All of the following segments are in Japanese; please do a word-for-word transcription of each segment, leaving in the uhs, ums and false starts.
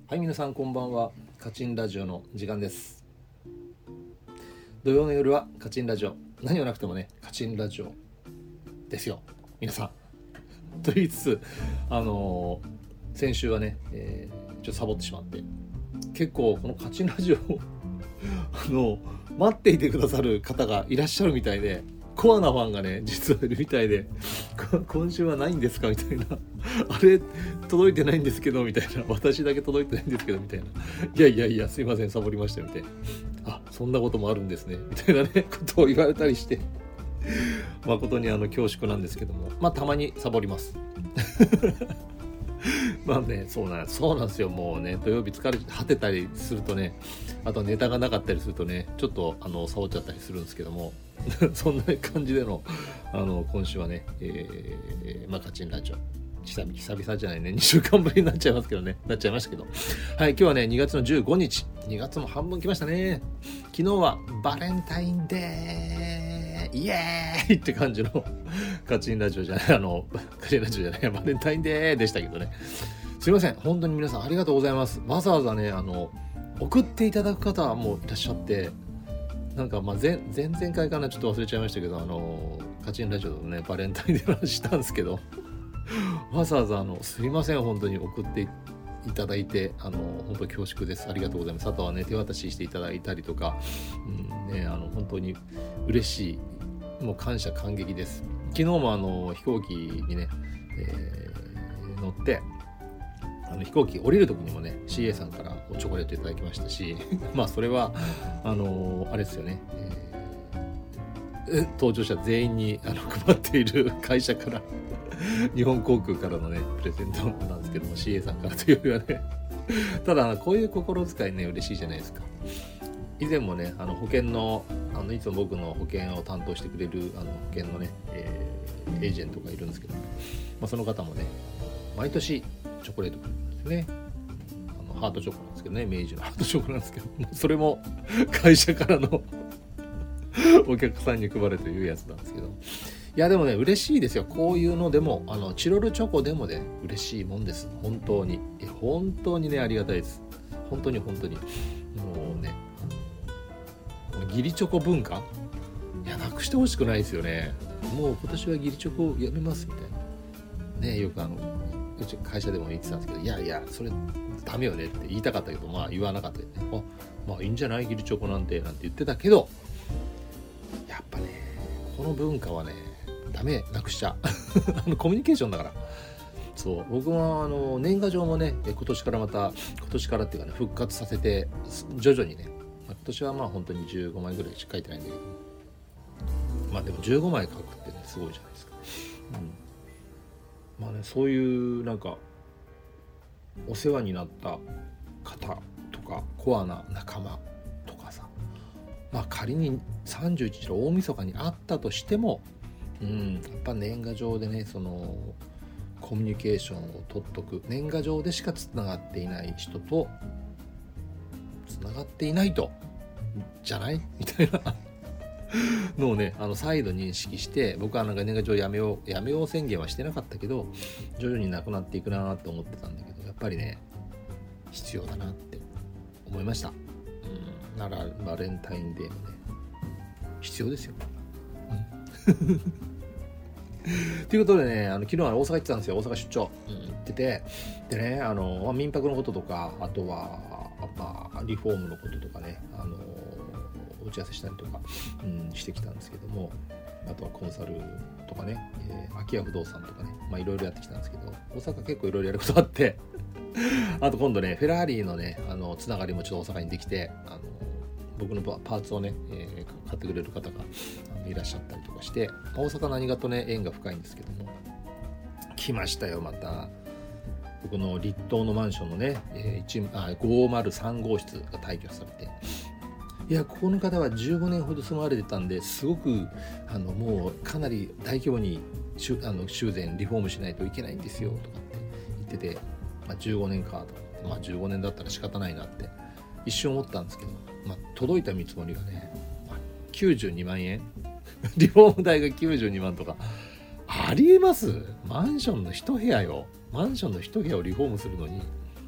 はい、皆さんこんばんは。カチンラジオの時間です。土曜の夜はカチンラジオ、何はなくてもねカチンラジオですよ皆さんと言いつつ、あのー、先週はね、えー、ちょっとサボってしまって、結構このカチンラジオをあの待っていてくださる方がいらっしゃるみたいで、コアなファンがね実はいるみたいで、今週はないんですかみたいな、あれ届いてないんですけどみたいな、私だけ届いてないんですけどみたいな、いやいやいやすいませんサボりましたよみたいな、あそんなこともあるんですねみたいなねことを言われたりして、誠にあの恐縮なんですけども、まあたまにサボりますまあね、そうなんそうなんですよ。もうね土曜日疲れて果てたりするとね、あとネタがなかったりするとね、ちょっとあのサボっちゃったりするんですけどもそんな感じでのあの今週はね、えー、まあカチンラジオ久々久々じゃないねにしゅうかんぶりになっちゃいますけどねなっちゃいましたけど、はい、今日はねにがつのじゅうごにち、にがつも半分来ましたね。昨日はバレンタインデーイエーイって感じのカチンラジオじゃないあのカチンラジオじゃないバレンタインデーでしたけどね、すいません本当に皆さんありがとうございます。わざわざねあの送っていただく方もいらっしゃって、なんかまあ 前, 前々回かなちょっと忘れちゃいましたけど、あのカチンラジオのねバレンタインデーの話したんですけどわざわざあのすいません本当に送っていただいて、あの本当恐縮です。ありがとうございます。あとはね手渡ししていただいたりとか、うんね、あの本当に嬉しい、もう感謝感激です。昨日もあの飛行機にね、えー、乗ってあの飛行機降りる時にもね シーエー さんからチョコレートいただきましたしまあそれはあのあれですよね、えー、搭乗者全員にあの配っている会社から日本航空からのねプレゼントなんですけども シーエー さんからというよりはねただこういう心遣いね嬉しいじゃないですか。以前もねあの保険のあのいつも僕の保険を担当してくれるあの保険のね、えー、エージェントがいるんですけど、まあ、その方もね毎年チョコレートくれるんですね。あのハートチョコなんですけどね、明治のハートチョコなんですけど、それも会社からのお客さんに配るというやつなんですけど、いやでもね嬉しいですよ。こういうのでもあのチロルチョコでもね嬉しいもんです。本当に本当にねありがたいです。本当に本当にもうね義理チョコ文化いやなくしてほしくないですよね。もう今年は義理チョコをやめますみたいなね、よくあのうち会社でも言ってたんですけど、いやいやそれダメよねって言いたかったけど、まあ言わなかったよね。あまあいいんじゃない義理チョコなんてなんて言ってたけど、やっぱねこの文化はねダメ、なくしちゃあのコミュニケーションだから。そう僕はあの年賀状もね今年からまた今年からっていうかね復活させて徐々にね、まあ、今年はまあ本当にじゅうごまいぐらいしか書いてないんだけど、まあでもじゅうごまい書くってねすごいじゃないですか。うん、まあねそういうなんかお世話になった方とかコアな仲間とかさ、まあ仮にさんじゅういちにちの大晦日にあったとしても、うん、やっぱ年賀状でねそのコミュニケーションを取っとく、年賀状でしかつながっていない人とつながっていないとじゃないみたいなのをねあの再度認識して、僕はなんか年賀状やめようやめよう宣言はしてなかったけど徐々になくなっていくなって思ってたんだけど、やっぱりね必要だなって思いました。うん、ならバレンタインデーもね必要ですよ、うんということでね、あの昨日は大阪行ってたんですよ。大阪出張、うん、行ってて、でねあの、まあ、民泊のこととか、あとは、まあ、リフォームのこととかね、あの打ち合わせしたりとか、うん、してきたんですけども、あとはコンサルとかね、えー、空き家不動産とかね、まあいろいろやってきたんですけど、大阪結構いろいろやることあってあと今度ねフェラーリのねあのつながりもちょっと大阪にできて、あの僕のパーツをね、えー、買ってくれる方がいらっしゃったりとかして、大阪何がとね縁が深いんですけども、来ましたよまた僕の立東のマンションのね、えー、あごまるさんごうしつが退去されて、いやここの方はじゅうごねんほど住まわれてたんで、すごくあのもうかなり大規模にあの修繕リフォームしないといけないんですよとかって言ってて、まあ、じゅうごねんかとか、まあ、じゅうごねんだったら仕方ないなって一瞬思ったんですけど、まあ、届いた見積もりがね、まあ、きゅうじゅうにまんえんリフォーム代がきゅうじゅうにまんとかありえます？マンションの一部屋よマンションの一部屋をリフォームするのに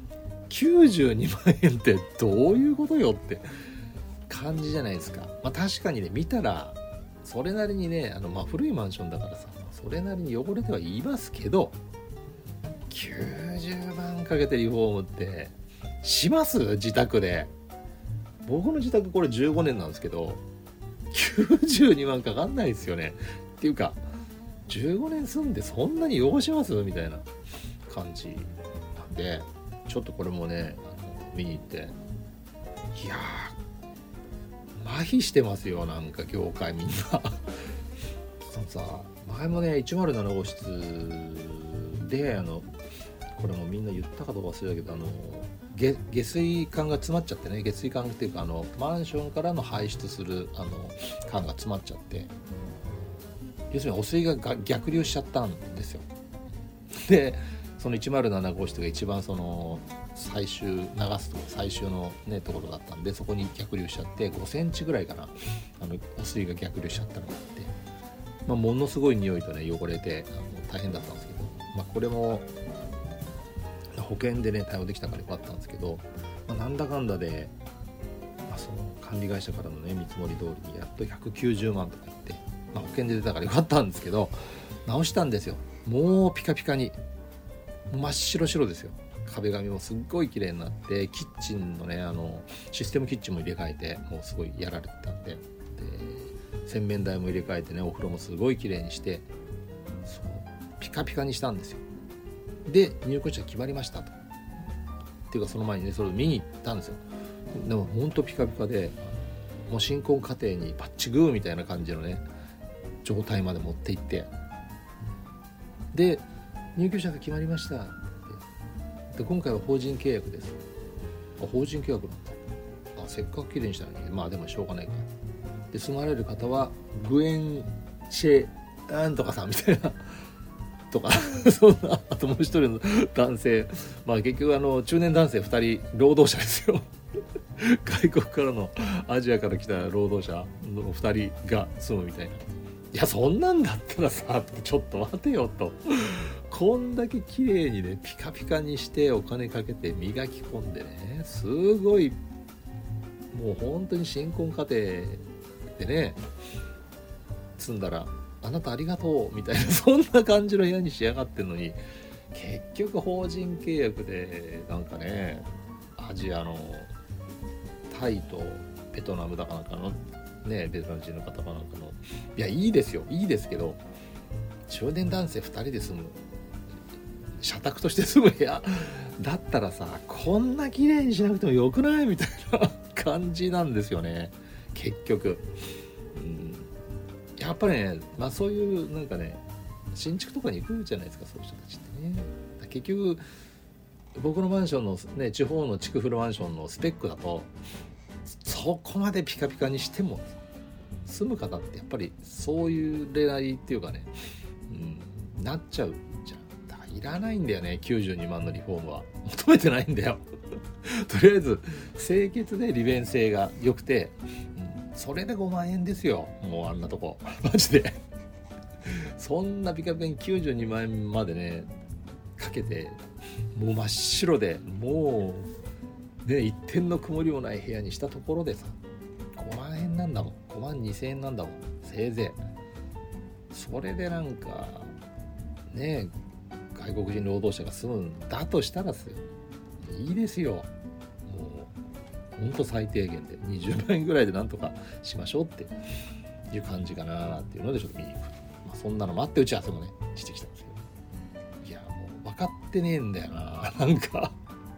きゅうじゅうにまんえんってどういうことよって感じじゃないですか。まあ確かにね、見たらそれなりにね、あのまあ古いマンションだからさ、それなりに汚れてはいますけど、きゅうじゅうまんかけてリフォームってします？自宅で。僕の自宅これじゅうごねんなんですけど、きゅうじゅうにまんかかんないですよね。っていうかじゅうごねん住んでそんなに汚しますみたいな感じなんで、ちょっとこれもね、あの見に行って、いやー麻痺してますよ、なんか業界みんなそのさ、前もねいちまるなな号室で、あのこれもみんな言ったかどうか忘れたけど、あの下, 下水管が詰まっちゃってね、下水管っていうか、あのマンションからの排出するあの管が詰まっちゃって、要するに汚水が逆流しちゃったんですよ。でそのいちまるなな号室が一番その最終流すとこ最終のねところだったんで、そこに逆流しちゃってごセンチぐらいかな、あの汚水が逆流しちゃったのがあって、まあ、ものすごい匂いとね汚れてあの大変だったんですけど、まあ、これも保険でね対応できたからよかったんですけど、まあ、なんだかんだで、まあ、その管理会社からのね見積もり通りにやっとひゃくきゅうじゅうまんとか言って、まあ、保険で出たからよかったんですけど、直したんですよ。もうピカピカに真っ白白ですよ。壁紙もすっごい綺麗になって、キッチンのねあのシステムキッチンも入れ替えて、もうすごいやられてたんで、で洗面台も入れ替えてね、お風呂もすごい綺麗にして、そうピカピカにしたんですよ。で入居者決まりましたと。っていうかその前にねそれを見に行ったんですよ。でもほんとピカピカで、もう新婚家庭にバッチグーみたいな感じのね状態まで持っていって、で入居者が決まりましたって、で今回は法人契約です。あ、法人契約なんだ。あ、せっかく綺麗にしたのに、まあでもしょうがないか。で住まれる方はグエンシェなんとかさんみたいなとかそんな、あともう一人の男性、まあ結局あの中年男性ふたり労働者ですよ外国からのアジアから来た労働者のふたりが住むみたいな。いやそんなんだったらさ、ちょっと待てよと、こんだけ綺麗にねピカピカにしてお金かけて磨き込んでね、すごいもう本当に新婚家庭でね住んだらあなたありがとうみたいな、そんな感じの部屋に仕上がってるのに、結局法人契約でなんかね、アジアのタイとベトナムだかなんかのね、ベトナム人の方かなんかの、いやいいですよいいですけど、中年男性ふたりで住む、社宅として住む部屋だったらさ、こんな綺麗にしなくてもよくないみたいな感じなんですよね結局。うん、やっぱりね、まあそういうなんかね新築とかに行くじゃないですか、そういう人たちってね。結局僕のマンションのね、地方の築古マンションのスペックだとそこまでピカピカにしても住む方ってやっぱりそういう例なりっていうかね、うん、なっちゃうじゃん。だからいらないんだよね、きゅうじゅうにまんのリフォームは求めてないんだよとりあえず清潔で利便性が良くて、うん、それでごまんえんですよ。もうあんなとこマジでそんなピカピカにきゅうじゅうにまんえんまでねかけて、もう真っ白でもうね一点の曇りもない部屋にしたところでさ、ごまんえんなんだもん、ごまんにせんえんなんだもんせいぜい。それでなんかね外国人労働者が住むんだとしたらですよ、いいですよ。もうほんと最低限でにじゅうまんえんぐらいでなんとかしましょうっていう感じかなっていうのでちょっと見に行く、まあ、そんなの待って打ち合わせもねしてきたんですけど、いやもう分かってねえんだよな、なんか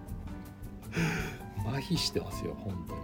麻痺してますよ本当に、うん、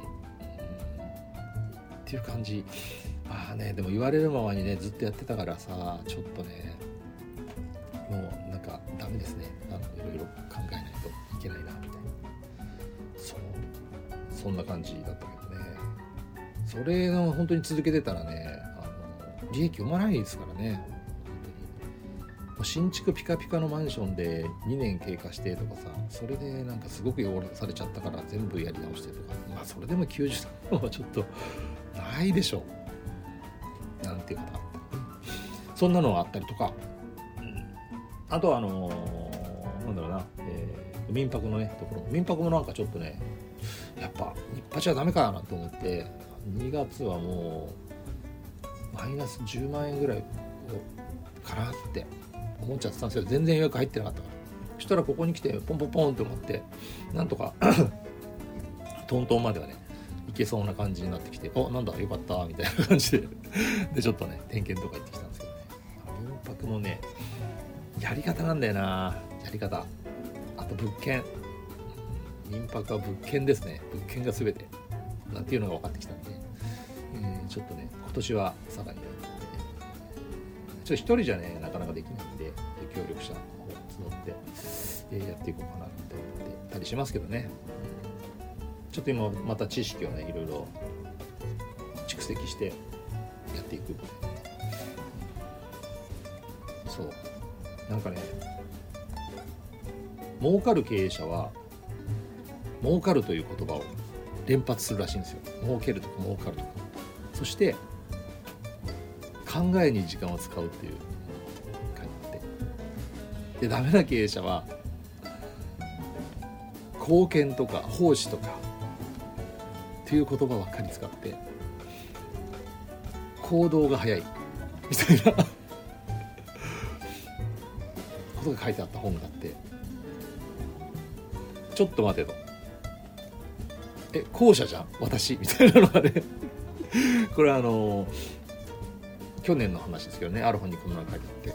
っていう感じ。まあね、でも言われるままにねずっとやってたからさ、ちょっとねもうなんかダメですね、あのいろいろ考えないといけないなみたいな、そうそんな感じだったけどね。それの本当に続けてたらね、あの利益生まないですからね。本当に新築ピカピカのマンションでにねん経過してとかさ、それでなんかすごく汚されちゃったから全部やり直してとか、まあそれでもきゅうじゅうまんはちょっとないでしょなんていう方、そんなのがあったりとか、うん、あとはあのー、なんだろうな、え民泊のねところ、民泊もなんかちょっとねやっぱ日八はダメかなと思って、にがつはもうマイナスじゅうまんえんぐらいかなって思っちゃってたんですけど、全然予約入ってなかったから、そしたらここに来てポンポンポンって思って、なんとかトントンまではね行けそうな感じになってきて、おなんだよかったみたいな感じででちょっとね点検とか行ってきたんですけどね、民泊もねやり方なんだよな、やり方、あと物件、民泊は物件ですね、物件が全てなんていうのが分かってきたんで、えー、ちょっとね今年はさらに、ね、ちょっと一人じゃねなかなかできないんで協力者を募って、えー、やっていこうかなって思ってたりしますけどね、ちょっと今また知識をねいろいろ蓄積してやっていく。そうなんかね、儲かる経営者は儲かるという言葉を連発するらしいんですよ。儲けるとか儲かるとか、そして考えに時間を使うっていう書いてあって、でダメな経営者は貢献とか奉仕とかっていう言葉ばっかり使って行動が早いみたいなことが書いてあった本があって、ちょっと待てと、え後者じゃん私みたいなのがねこれはあの去年の話ですけどね、ある本にこんなの書いてあって、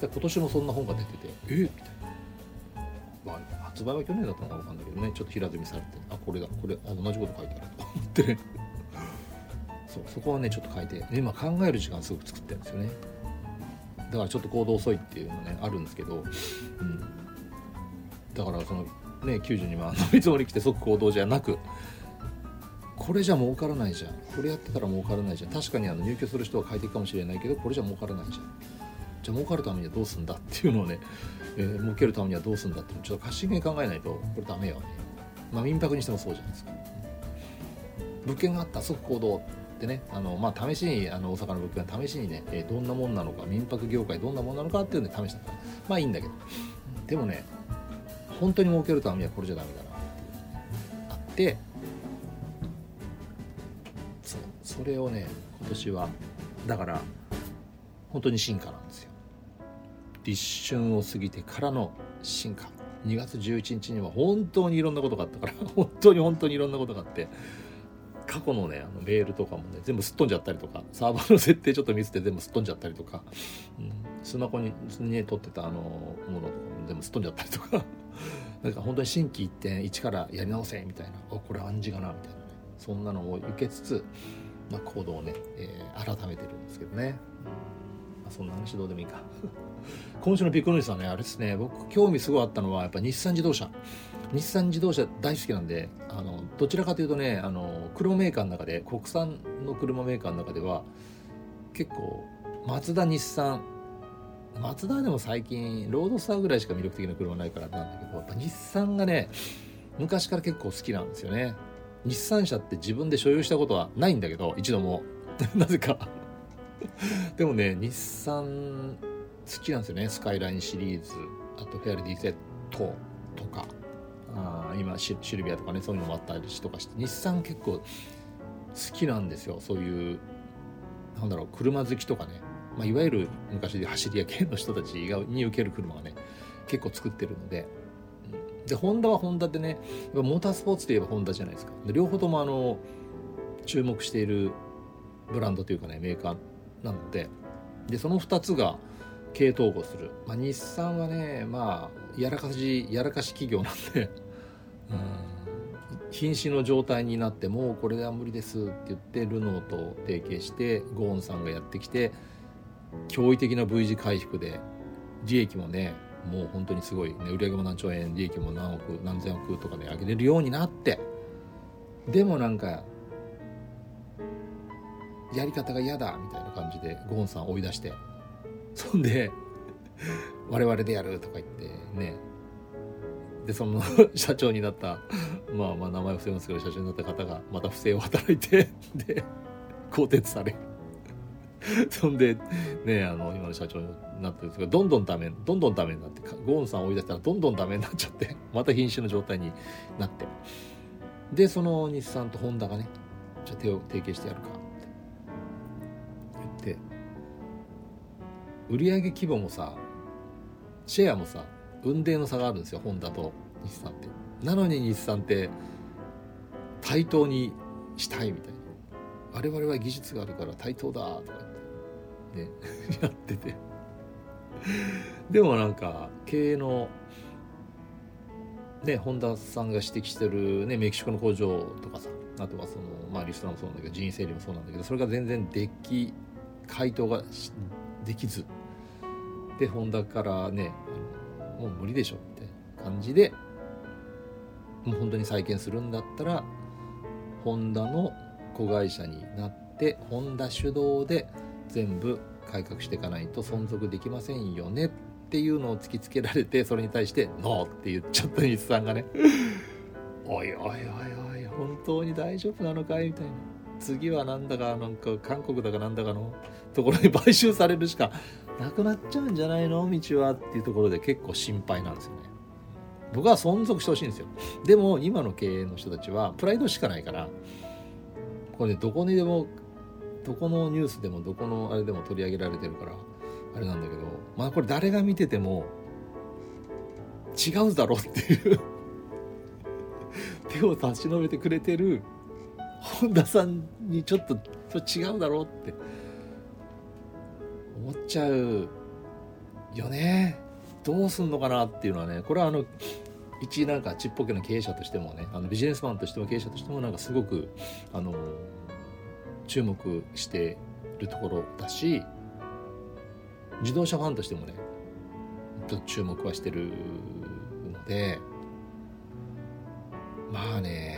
今年もそんな本が出てて、えみたいな、まあ、発売は去年だったのか分かんないけどね、ちょっと平積みされて、あこれだこれあ同じこと書いてあると思ってねそうそこはねちょっと書いて、今考える時間すごく作ってるんですよね。だからちょっと行動遅いっていうのねあるんですけど、うん、だからそのねきゅうじゅうにまんの見積もり来て即行動じゃなく、これじゃ儲からないじゃん、これやってたら儲からないじゃん、確かにあの入居する人は快適かもしれないけどこれじゃ儲からないじゃん、じゃあ儲かるためにはどうすんだっていうのをね、えー、儲けるためにはどうすんだっていうのをちょっと真剣に考えないとこれダメよね。まあ民泊にしてもそうじゃないですか。物件があった即行動ってね、あのまあ試しにあの大阪の物件は試しにね、えー、どんなもんなのか、民泊業界どんなもんなのかっていうので試したから、まあいいんだけど、でもね本当に儲けるためにはこれじゃダメだなっていうのがあって、そうそれをね今年はだから本当に進化なんですよ。立春を過ぎてからの進化、にがつじゅういちにちには本当にいろんなことがあったから本当に本当にいろんなことがあって、過去のねあのメールとかもね全部すっ飛んじゃったりとか、サーバーの設定ちょっとミスって全部すっ飛んじゃったりとか、うん、スマホに、ね、撮ってたあのものとかも全部すっ飛んじゃったりとかなんか本当に心機一転一からやり直せみたいな、おこれ暗示かなみたいなね、そんなのを受けつつ、まあ、行動をね、えー、改めてるんですけどね、まあ、そんな話どうでもいいか今週のビッグニュースはねあれですね、僕興味すごいあったのはやっぱ日産自動車日産自動車大好きなんで、あのどちらかというとねあの車メーカーの中で国産の車メーカーの中では結構マツダ日産、マツダでも最近ロードスターぐらいしか魅力的な車ないからなんだけど、やっぱ日産がね昔から結構好きなんですよね。日産車って自分で所有したことはないんだけど一度もなぜかでもね日産好きなんですよね。スカイラインシリーズ、あとフェアリディ Z とか、あ今シルビアとかねそういうのもあったりとかして、日産結構好きなんですよ。そういうなんだろう車好きとかね、まあ、いわゆる昔で走り屋系の人たちに受ける車がね結構作ってるので、でホンダはホンダでねモータースポーツといえばホンダじゃないですか。で両方ともあの注目しているブランドというかねメーカーなので、でそのふたつが系統合する、まあ、日産はねまあやらかしやらかし企業なんで、うん瀕死の状態になってもうこれでは無理ですって言ってルノーと提携してゴーンさんがやってきて驚異的な V 字回復で利益もねもう本当にすごい、ね、売上も何兆円利益も何億何千億とかね上げれるようになって、でもなんかやり方が嫌だみたいな感じでゴーンさん追い出して、そんで我々でやるとか言ってね、でその社長になったまあまあ名前を伏せますけど社長になった方がまた不正を働いてで更迭されそんでね、あの今の社長になってるんですけど、どんどんダメどんどんダメになって、ゴーンさんを追い出したらどんどんダメになっちゃってまた瀕死の状態になって、でその日産とホンダがね、じゃあ手を提携してやるかって言って、売上規模もさ、シェアもさ、雲泥の差があるんですよ、ホンダと日産って。なのに日産って対等にしたいみたいな、我々は技術があるから対等だとか言ってねやってて、でもなんか経営のね、本田さんが指摘してるね、メキシコの工場とかさ、あとはそのまあリストラもそうなんだけど、人員整理もそうなんだけど、それが全然でき回答ができずで、ホンダからね、あのもう無理でしょみたいな感じで、もう本当に再建するんだったらホンダの子会社になって、ホンダ主導で全部改革していかないと存続できませんよねっていうのを突きつけられて、それに対してノーって言っちゃった日産がねおいおいおいおい、本当に大丈夫なのかいみたいな、次はなんだかなんか韓国だかなんだかのところに買収されるしかなくなっちゃうんじゃないの道はっていうところで結構心配なんですよね。僕は存続してほしいんですよ。でも今の経営の人たちはプライドしかないから、これどこにでもどこのニュースでもどこのあれでも取り上げられてるからあれなんだけど、まあこれ誰が見てても違うだろっていう手を差し伸べてくれてる本田さんにちょっと違うだろうって思っちゃうよね。どうすんのかなっていうのはね、これはあの一なんかちっぽけな経営者としてもね、あのビジネスマンとしても経営者としてもなんかすごくあの注目してるところだし、自動車ファンとしてもねちょっと注目はしてるので、まあね、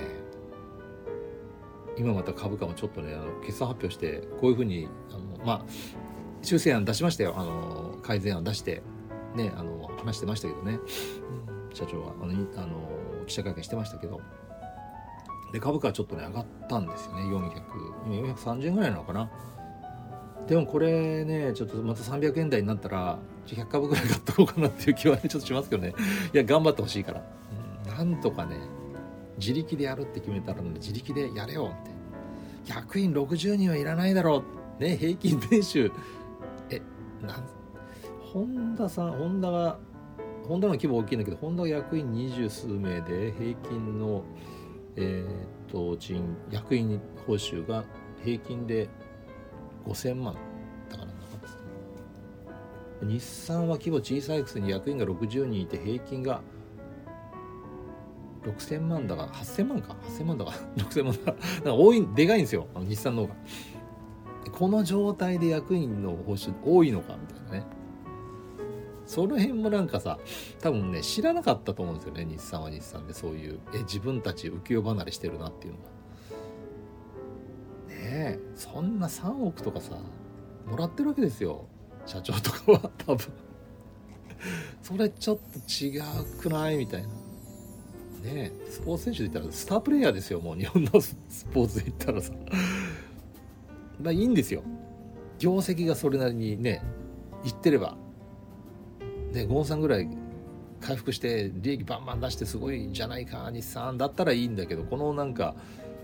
今また株価もちょっとね、あの決算発表してこういうふうにあの、まあ、修正案出しましたよ、あの改善案出してね、あの話してましたけどね、うん、社長はあのあの記者会見してましたけど、で株価はちょっとね上がったんですよね。よんひゃく今よんひゃくさんじゅうえんぐらいなのかな。でもこれね、ちょっとまたさんびゃくえん台になったらひゃく株ぐらい買っとこうかなっていう気はねちょっとしますけどね。いや頑張ってほしいから、うん、なんとかね自力でやるって決めたら、ね、自力でやれよって。役員ろくじゅうにんはいらないだろうね、平均年収えなん本田さん、ホンダがホンダの規模大きいんだけど、ホンダは役員二十数名で平均のえー、っと賃役員報酬が平均でごせんまんだからなかったですね。日産は規模小さいくせに役員がろくじゅうにんいて平均がろくせんまんだがはっせんまんかはっせんまんだがろくせんまんだがなんか多いでかいんですよ、あの日産の方が。この状態で役員の報酬多いのかみたいなね。その辺もなんかさ、多分ね知らなかったと思うんですよね、日産は日産でそういうえ自分たち浮世離れしてるなっていうのがねえ。そんなさんおくとかさもらってるわけですよ、社長とかは多分それちょっと違うくないみたいなねえ。スポーツ選手で言ったらスタープレイヤーですよ、もう日本のスポーツで言ったらさまあいいんですよ、業績がそれなりにねいってればで、ゴンさんぐらい回復して利益バンバン出してすごいじゃないか日産だったらいいんだけど、このなんか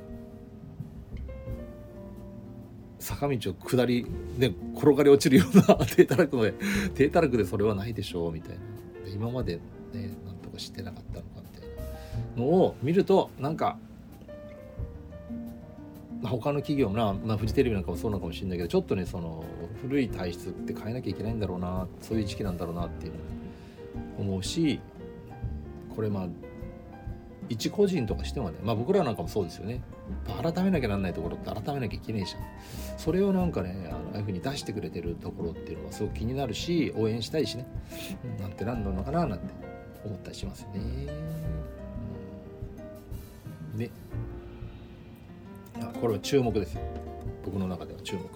坂道を下りで転がり落ちるような低たらくで低たらくでそれはないでしょうみたいな。で今までねなんとかしてなかったのかみたいなのを見ると、なんか他の企業もな、まあ、フジテレビなんかもそうなのかもしれないけど、ちょっとねその古い体質って変えなきゃいけないんだろうな、そういう時期なんだろうなっていうのを思うし、これまあ一個人とかしてもね、まあ僕らなんかもそうですよね、改めなきゃなんないところって改めなきゃいけないじゃん。それをなんかね、あのああいう風に出してくれてるところっていうのはすごく気になるし、応援したいしね、なんてなんなのかななんて思ったりしますよね、うん、でこれは注目ですよ、僕の中では注目。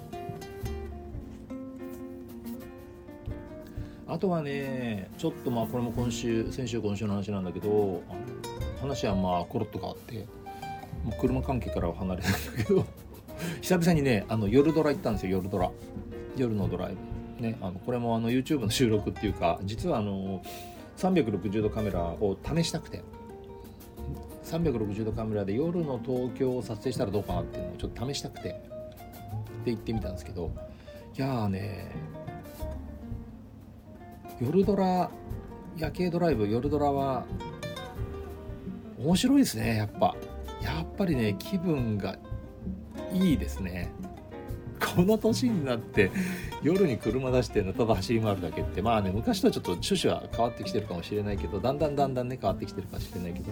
あとはね、ちょっとまあこれも今週先週今週の話なんだけど、話はまあコロッと変わって、もう車関係からは離れたんだけど久々にねあの夜ドラ行ったんですよ。夜ドラ夜のドライブね、あのこれもあの YouTube の収録っていうか、実はあのさんびゃくろくじゅうどカメラを試したくて、さんびゃくろくじゅうどカメラで夜の東京を撮影したらどうかなっていうのをちょっと試したくてで行ってみたんですけど、いやーね夜ドラ夜景ドライブ夜ドラは面白いですね。やっぱやっぱりね気分がいいですね。この年になって夜に車出してただ走り回るだけって、まあね昔とはちょっと趣旨は変わってきてるかもしれないけど、だんだんだんだんね変わってきてるかもしれないけど、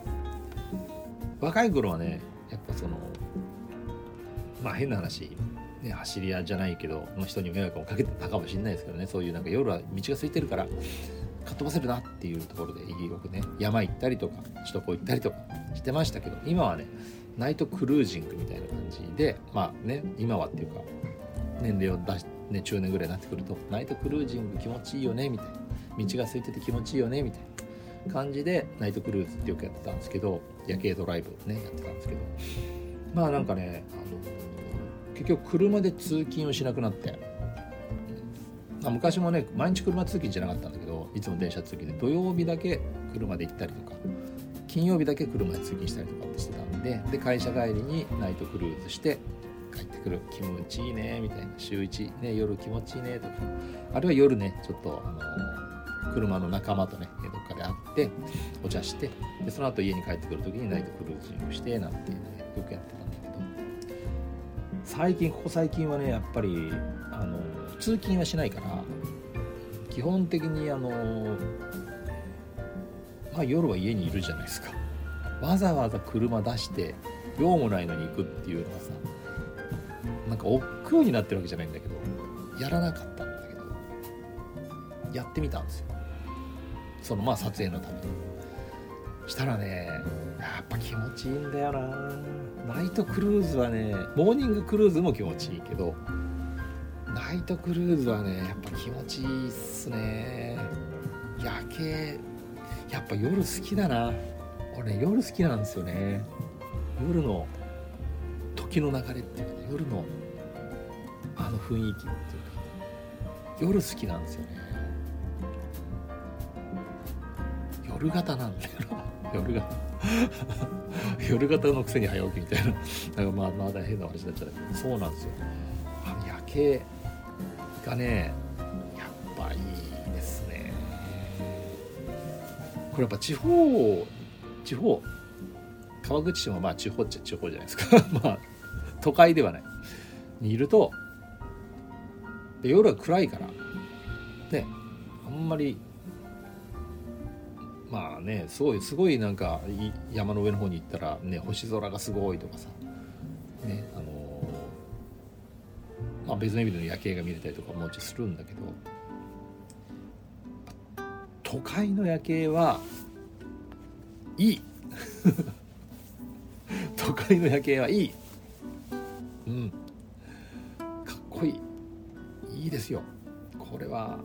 若い頃はねやっぱそのまあ変な話ね、走り屋じゃないけどの人に迷惑をかけてたかもしれないですけどね、そういうなんか夜は道が空いてるからかっ飛ばせるなっていうところでよくね山行ったりとか首都高行ったりとかしてましたけど、今はねナイトクルージングみたいな感じで、まあね今はっていうか年齢を出し、ね、中年ぐらいになってくるとナイトクルージング気持ちいいよねみたいな、道が空いてて気持ちいいよねみたいな感じでナイトクルーズってよくやってたんですけど、夜景ドライブねやってたんですけど、まあなんかねあの結局車で通勤をしなくなって、まあ、昔もね毎日車通勤じゃなかったんだけど、いつも電車通勤で土曜日だけ車で行ったりとか金曜日だけ車で通勤したりとかってしてたんで、で会社帰りにナイトクルーズして帰ってくる、気持ちいいねみたいな、週いち、ね、夜気持ちいいねとか、あるいは夜ねちょっとあの車の仲間とねどっかで会ってお茶して、でその後家に帰ってくる時にナイトクルージングしてなんていうのねよくやってたんだけど、最近ここ最近はねやっぱりあの通勤はしないから基本的にあのまあ夜は家にいるじゃないですか。わざわざ車出して用もないのに行くっていうのがさ、なんか億劫になってるわけじゃないんだけど、やらなかったんだけどやってみたんですよ、そのまあ撮影のために。したらねやっぱ気持ちいいんだよな。ナイトクルーズはね、モーニングクルーズも気持ちいいけどナイトクルーズはねやっぱ気持ちいいっすね。夜景やっぱ夜好きだな。俺、ね、夜好きなんですよね。夜の時の流れっていうか、ね、夜のあの雰囲気っていうか夜好きなんですよね。夜型なんだよな夜型夜型のくせに早起きみたいな、なんかまあまだ変な話になっちゃったけど、そうなんですよ。あの夜景がねやっぱいいですね。これやっぱ地方地方川口市もまあ地方っちゃ地方じゃないですかまあ都会ではないにいると、で夜は暗いからね、あんまりまあねすごいすごいなんか山の上の方に行ったらね星空がすごいとかさね、あのー、まあ別の意味での夜景が見れたりとかももちろんするんだけど、都会の夜景はいい都会の夜景はいい、うんかっこいいいいですよ。これは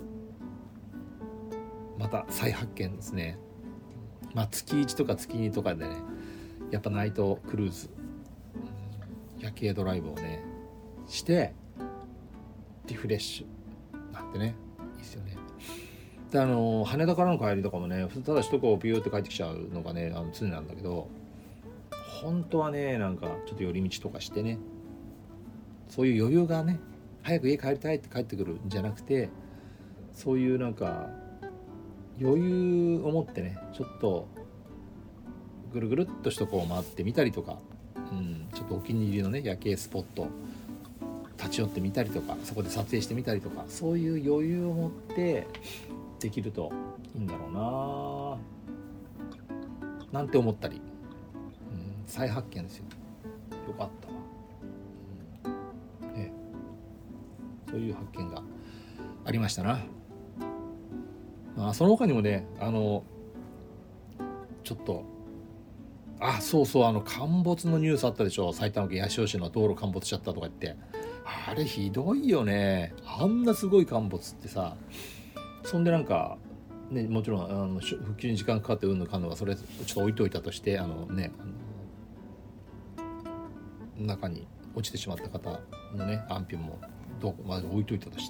また再発見ですね。まあ月いちとか月にとかでねやっぱナイトクルーズ夜景ドライブをねしてリフレッシュなんてねいいですよね。であの羽田からの帰りとかもねただ首都高をビューって帰ってきちゃうのがねあの常なんだけど、本当はねなんかちょっと寄り道とかしてね、そういう余裕がね早く家帰りたいって帰ってくるんじゃなくて、そういうなんか余裕を持ってねちょっとぐるぐるっと首都高を回ってみたりとか、うん、ちょっとお気に入りのね夜景スポット立ち寄ってみたりとか、そこで撮影してみたりとか、そういう余裕を持ってできるといいんだろうななんて思ったり、うん、再発見ですよ。よかったわ、うんね、そういう発見がありましたな。まあ、その他にもねあのちょっとあそうそうあの陥没のニュースあったでしょ。埼玉県八潮市の道路陥没しちゃったとか言って、あれひどいよね。あんなすごい陥没ってさ、そんでなんかねもちろんあの復旧に時間かかってうんぬかんのがそれちょっと置いといたとして、あのねあの中に落ちてしまった方のね安否もどうまず置いといたとして、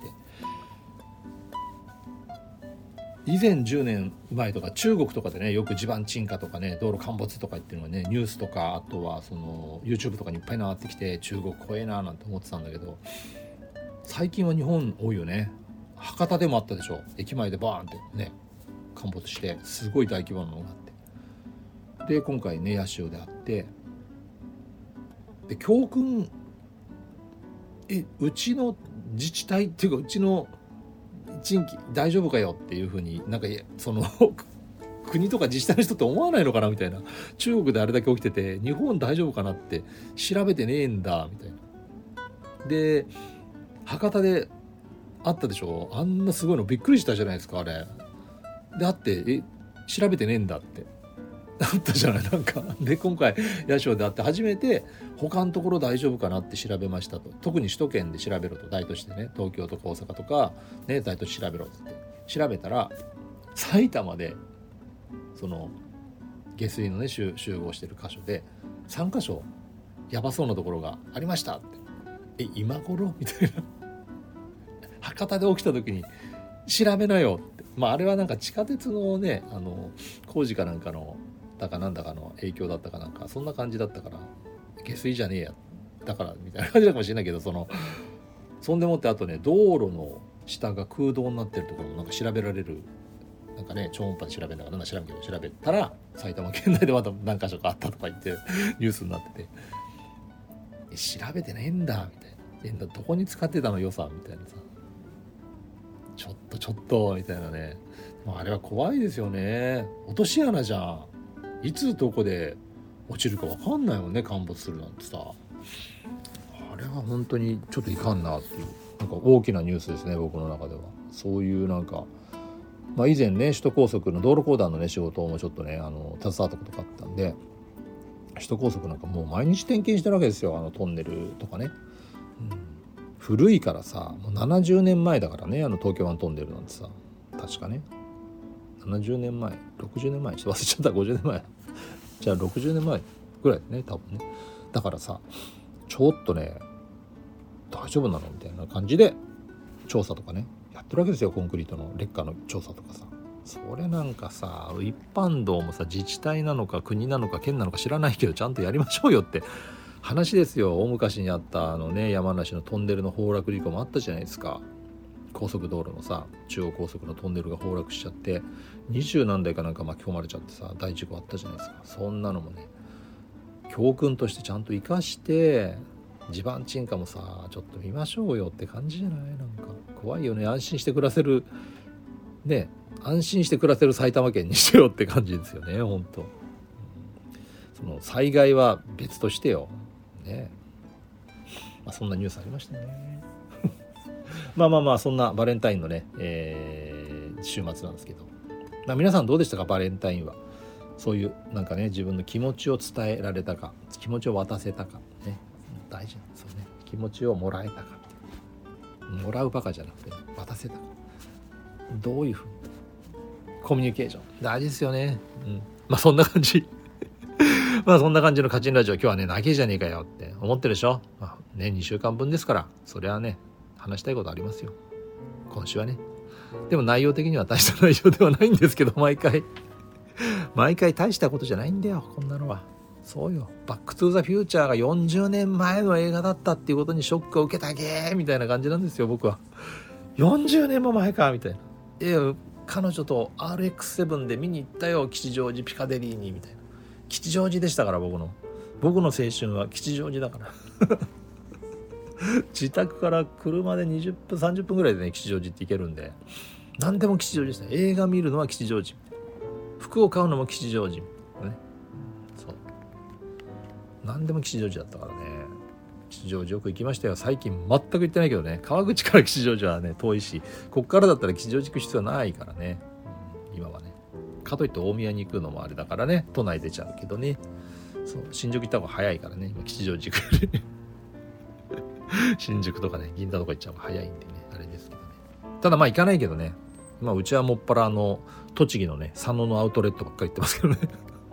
以前じゅうねんまえとか中国とかでねよく地盤沈下とかね道路陥没とかっていうのはねニュースとかあとはその YouTube とかにいっぱい流ってきて中国怖えななんて思ってたんだけど、最近は日本多いよね。博多でもあったでしょ、駅前でバーンってね陥没してすごい大規模なのがあって、で今回ね八潮であって、で教訓えうちの自治体っていうかうちの地域大丈夫かよっていうふうになんかその国とか自治体の人って思わないのかなみたいな、中国であれだけ起きてて日本大丈夫かなって調べてねえんだみたいな。で博多であったでしょ、あんなすごいのびっくりしたじゃないですかあれであって、え調べてねえんだってあったじゃないなんか。で今回八潮であって初めて他のところ大丈夫かなって調べましたと、特に首都圏で調べろと、大都市でね東京とか大阪とかね大都市調べろって調べたら、埼玉でその下水のね集合してる箇所でさんかしょやばそうなところがありましたって、え今頃みたいな博多で起きた時に調べなよって、まああれはなんか地下鉄のねあの工事かなんかのだかなんだかの影響だったかなんかそんな感じだったから、下水じゃねえやだからみたいな感じだかもしれないけど、そのそんでもってあとね道路の下が空洞になってるところもなんか調べられる、なんかね超音波で調べながらなんか知らんけど調べたら埼玉県内でまた何か所かあったとか言ってニュースになってて、え調べてないんだみたいな、えどこに使ってたの予算みたいなさ、ちょっとちょっとみたいなね、まあ、あれは怖いですよね。落とし穴じゃん、いつどこで落ちるか分かんないよね、陥没するなんてさ。あれは本当にちょっといかんなっていう、なんか大きなニュースですね僕の中では。そういうなんか、まあ、以前ね首都高速の道路公団のね仕事もちょっとねあの携わったことがあったんで、首都高速なんかもう毎日点検してるわけですよ、あのトンネルとかね、うん、古いからさ、もうななじゅうねんまえだからね、あの東京湾トンネルなんてさ、確かねななじゅうねんまえろくじゅうねんまえちょっと忘れちゃった、ごじゅうねんまえじゃあろくじゅうねんまえぐらいね多分ね。だからさちょっとね大丈夫なのみたいな感じで調査とかねやってるわけですよ、コンクリートの劣化の調査とかさ。それなんかさ一般道もさ自治体なのか国なのか県なのか知らないけどちゃんとやりましょうよって話ですよ。大昔にあったあのね山梨のトンネルの崩落事故もあったじゃないですか。高速道路のさ中央高速のトンネルが崩落しちゃって二十何台かなんか巻き込まれちゃってさ大事故あったじゃないですか。そんなのもね教訓としてちゃんと生かして地盤沈下もさちょっと見ましょうよって感じじゃない。なんか怖いよね。安心して暮らせるね安心して暮らせる埼玉県にしてよって感じですよね本当、うん、その災害は別としてよね、まあ、そんなニュースありましたねまあまあまあそんなバレンタインのね、えー、週末なんですけど、まあ、皆さんどうでしたかバレンタインは。そういうなんかね自分の気持ちを伝えられたか気持ちを渡せたかね大事なんですよね。気持ちをもらえたかもらうばかじゃなくて渡せたか、どういうふうにコミュニケーション大事ですよね、うん、まあそんな感じまあそんな感じのカチンラジオ今日はね長えじゃねえかよって思ってるでしょ、まあ、ねにしゅうかんぶんですからそれはね話したいことありますよ今週はね。でも内容的には大した内容ではないんですけど毎回毎回大したことじゃないんだよこんなのは。そうよバックトゥーザフューチャーがよんじゅうねんまえの映画だったっていうことにショックを受けたげーみたいな感じなんですよ僕は。よんじゅうねんも前かみたいな。いや彼女と アールエックスセブン で見に行ったよ吉祥寺ピカデリーにみたいな。吉祥寺でしたから僕の僕の青春は吉祥寺だから自宅から車でにじゅっぷんさんじゅっぷんぐらいでね吉祥寺って行けるんで何でも吉祥寺ですね。映画見るのは吉祥寺、服を買うのも吉祥寺、ね、そう何でも吉祥寺だったからね。吉祥寺よく行きましたよ。最近全く行ってないけどね。川口から吉祥寺はね遠いしこっからだったら吉祥寺行く必要ないからね、うん、今はね。かといって大宮に行くのもあれだからね都内出ちゃうけどね。そう新宿行った方が早いからね今吉祥寺行くより新宿とかね銀座とか行っちゃう方が早いんでねあれですけどね。ただまあ行かないけどね、まあうちはもっぱらあの栃木のね佐野のアウトレットばっかり行ってますけどね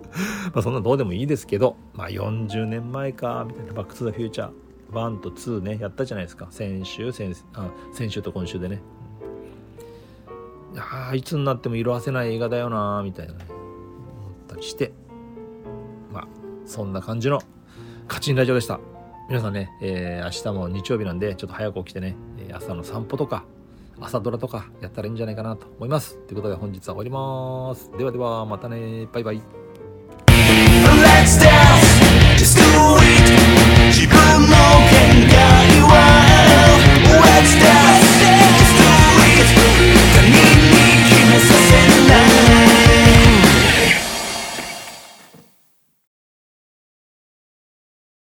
まあそんなどうでもいいですけど、まあよんじゅうねんまえかみたいな、バックトゥザフューチャーワンとツーねやったじゃないですか。先週先あ先週と今週でね。あいつになっても色褪せない映画だよなみたいなね思ったりして、まあそんな感じのカチンラジオでした。皆さんね、えー、明日も日曜日なんでちょっと早く起きてね、朝の散歩とか朝ドラとかやったらいいんじゃないかなと思います。ということで本日は終わります。ではではまたね、バイバイ。Let's dance, just do it. 自分の